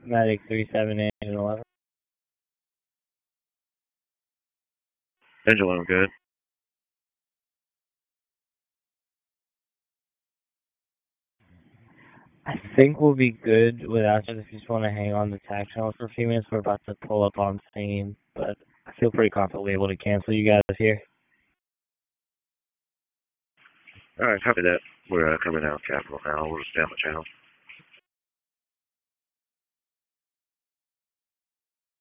Medic 378 and 11. Engine 11, good. I think we'll be good without you if you just want to hang on the tack channel for a few minutes. We're about to pull up on scene, but I feel pretty confidently able to cancel you guys here. Alright, copy that. We're coming out Capital now. We'll just stay on the channel.